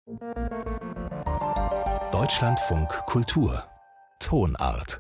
Deutschlandfunk Kultur Tonart.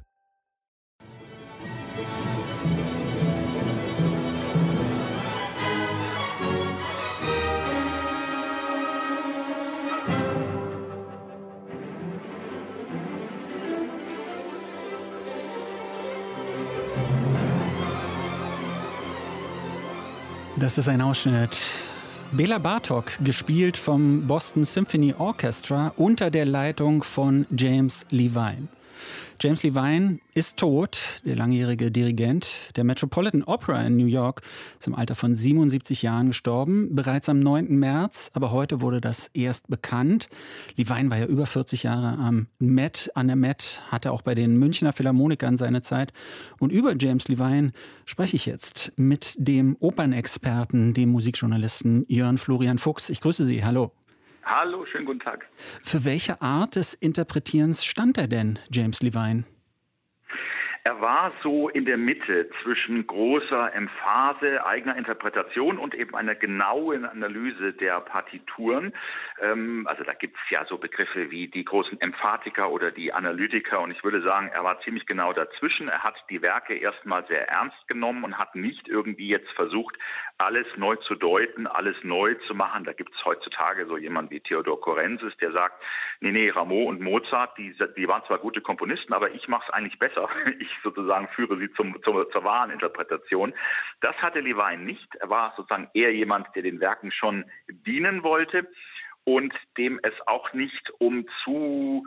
Das ist ein Ausschnitt. Bela Bartok, gespielt vom Boston Symphony Orchestra unter der Leitung von James Levine. James Levine ist tot, der langjährige Dirigent der Metropolitan Opera in New York, ist im Alter von 77 Jahren gestorben, bereits am 9. März, aber heute wurde das erst bekannt. Levine war ja über 40 Jahre an der Met, hatte auch bei den Münchner Philharmonikern seine Zeit. Und über James Levine spreche ich jetzt mit dem Opernexperten, dem Musikjournalisten Jörn Florian Fuchs. Ich grüße Sie, hallo. Hallo, schönen guten Tag. Für welche Art des Interpretierens stand er denn, James Levine? Er war so in der Mitte zwischen großer Emphase, eigener Interpretation und eben einer genauen Analyse der Partituren. Also da gibt es ja so Begriffe wie die großen Emphatiker oder die Analytiker, und ich würde sagen, er war ziemlich genau dazwischen. Er hat die Werke erstmal sehr ernst genommen und hat nicht irgendwie jetzt versucht, alles neu zu deuten, alles neu zu machen. Da gibt es heutzutage so jemanden wie Theodor Korensis, der sagt, nee, Rameau und Mozart, die waren zwar gute Komponisten, aber ich mache es eigentlich besser. Ich sozusagen führe sie zur wahren Interpretation. Das hatte Levine nicht. Er war sozusagen eher jemand, der den Werken schon dienen wollte und dem es auch nicht um zu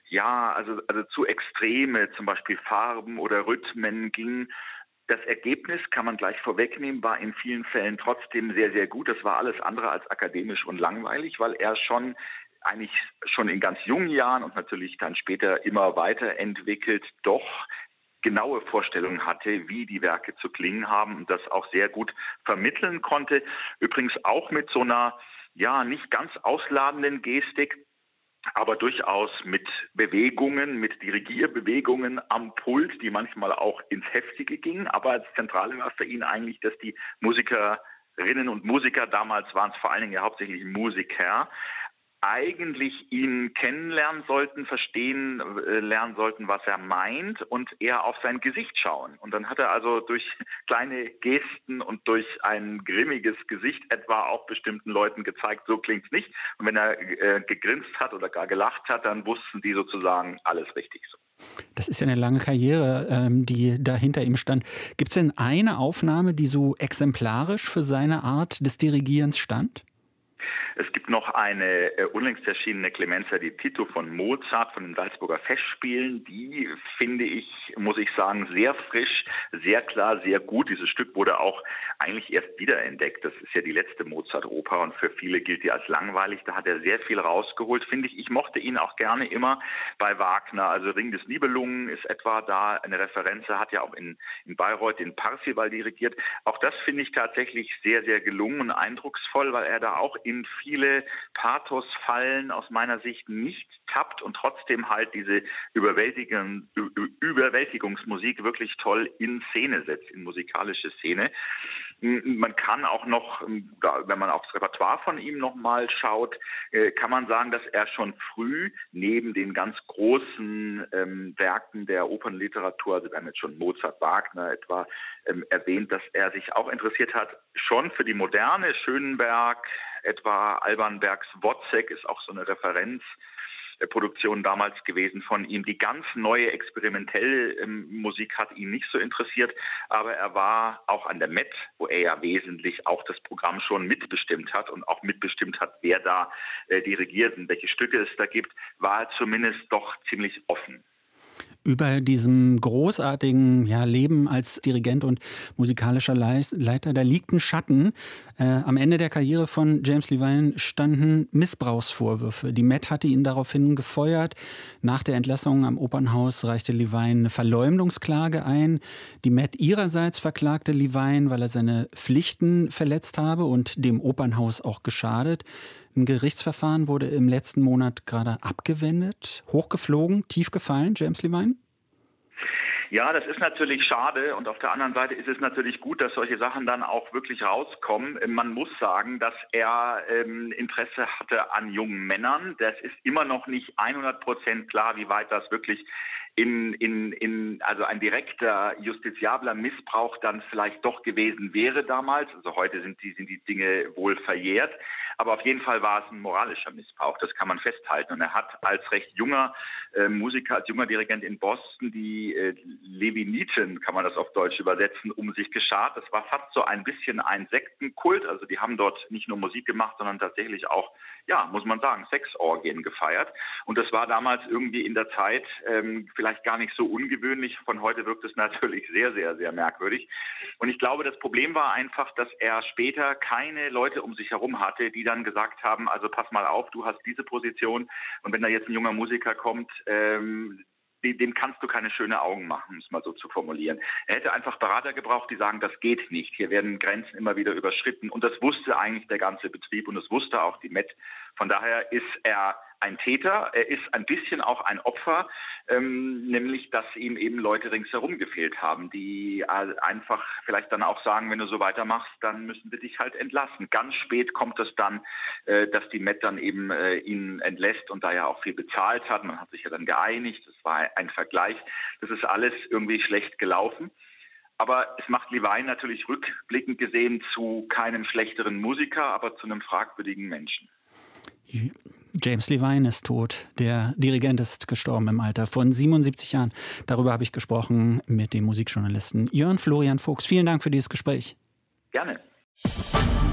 extreme, zum Beispiel Farben oder Rhythmen ging. Das Ergebnis, kann man gleich vorwegnehmen, war in vielen Fällen trotzdem sehr, sehr gut. Das war alles andere als akademisch und langweilig, weil er eigentlich schon in ganz jungen Jahren und natürlich dann später immer weiterentwickelt, doch genaue Vorstellungen hatte, wie die Werke zu klingen haben und das auch sehr gut vermitteln konnte. Übrigens auch mit so einer, nicht ganz ausladenden Gestik, aber durchaus mit Bewegungen, mit Dirigierbewegungen am Pult, die manchmal auch ins Heftige gingen. Aber das Zentrale war für ihn eigentlich, dass die Musikerinnen und Musiker, damals waren es vor allen Dingen ja hauptsächlich Musiker, eigentlich ihn kennenlernen sollten, verstehen lernen sollten, was er meint und eher auf sein Gesicht schauen. Und dann hat er also durch kleine Gesten und durch ein grimmiges Gesicht etwa auch bestimmten Leuten gezeigt, so klingt's nicht. Und wenn er gegrinst hat oder gar gelacht hat, dann wussten die sozusagen alles richtig so. Das ist ja eine lange Karriere, die da hinter ihm stand. Gibt es denn eine Aufnahme, die so exemplarisch für seine Art des Dirigierens stand? Es gibt noch eine unlängst erschienene Clemenza di Tito von Mozart, von den Salzburger Festspielen. Die finde ich, muss ich sagen, sehr frisch, sehr klar, sehr gut. Dieses Stück wurde auch eigentlich erst wiederentdeckt. Das ist ja die letzte Mozart-Oper und für viele gilt die als langweilig. Da hat er sehr viel rausgeholt, finde ich. Ich mochte ihn auch gerne immer bei Wagner. Also Ring des Nibelungen ist etwa da eine Referenz. Er hat ja auch in Bayreuth den Parzival dirigiert. Auch das finde ich tatsächlich sehr, sehr gelungen und eindrucksvoll, weil er da auch in viele Pathosfallen aus meiner Sicht nicht tappt und trotzdem halt diese Überwältigungsmusik wirklich toll in Szene setzt, in musikalische Szene. Man kann auch noch, wenn man aufs Repertoire von ihm nochmal schaut, kann man sagen, dass er schon früh neben den ganz großen Werken der Opernliteratur, also wir haben jetzt schon Mozart, Wagner etwa erwähnt, dass er sich auch interessiert hat, schon für die Moderne. Schönberg, etwa Alban Bergs Wozzeck ist auch so eine Referenzproduktion damals gewesen von ihm. Die ganz neue experimentelle Musik hat ihn nicht so interessiert, aber er war auch an der Met, wo er ja wesentlich auch das Programm schon mitbestimmt hat und auch mitbestimmt hat, wer da dirigiert und welche Stücke es da gibt, war er zumindest doch ziemlich offen. Über diesem großartigen Leben als Dirigent und musikalischer Leiter, da liegt ein Schatten. Am Ende der Karriere von James Levine standen Missbrauchsvorwürfe. Die Met hatte ihn daraufhin gefeuert. Nach der Entlassung am Opernhaus reichte Levine eine Verleumdungsklage ein. Die Met ihrerseits verklagte Levine, weil er seine Pflichten verletzt habe und dem Opernhaus auch geschadet. Ein Gerichtsverfahren wurde im letzten Monat gerade abgewendet, hochgeflogen, tief gefallen, James Levine? Ja, das ist natürlich schade und auf der anderen Seite ist es natürlich gut, dass solche Sachen dann auch wirklich rauskommen. Man muss sagen, dass er Interesse hatte an jungen Männern. Das ist immer noch nicht 100% klar, wie weit das wirklich also ein direkter justiziabler Missbrauch dann vielleicht doch gewesen wäre damals. Also heute sind die Dinge wohl verjährt. Aber auf jeden Fall war es ein moralischer Missbrauch, das kann man festhalten. Und er hat als recht junger Musiker, als junger Dirigent in Boston die Leviten, kann man das auf Deutsch übersetzen, um sich geschart. Das war fast so ein bisschen ein Sektenkult. Also die haben dort nicht nur Musik gemacht, sondern tatsächlich auch, ja, muss man sagen, Sexorgien gefeiert. Und das war damals irgendwie in der Zeit vielleicht gar nicht so ungewöhnlich. Von heute wirkt es natürlich sehr, sehr, sehr merkwürdig. Und ich glaube, das Problem war einfach, dass er später keine Leute um sich herum hatte, die dann gesagt haben, also pass mal auf, du hast diese Position und wenn da jetzt ein junger Musiker kommt, dem kannst du keine schönen Augen machen, um es mal so zu formulieren. Er hätte einfach Berater gebraucht, die sagen, das geht nicht. Hier werden Grenzen immer wieder überschritten. Und das wusste eigentlich der ganze Betrieb und das wusste auch die Met. Von daher ist er ein Täter, er ist ein bisschen auch ein Opfer, nämlich, dass ihm eben Leute ringsherum gefehlt haben, die einfach vielleicht dann auch sagen, wenn du so weitermachst, dann müssen wir dich halt entlassen. Ganz spät kommt es dann, dass die Met dann eben ihn entlässt und da ja auch viel bezahlt hat. Man hat sich ja dann geeinigt, das war ein Vergleich. Das ist alles irgendwie schlecht gelaufen. Aber es macht Levine natürlich rückblickend gesehen zu keinem schlechteren Musiker, aber zu einem fragwürdigen Menschen. James Levine ist tot. Der Dirigent ist gestorben im Alter von 77 Jahren. Darüber habe ich gesprochen mit dem Musikjournalisten Jörn Florian Fuchs. Vielen Dank für dieses Gespräch. Gerne.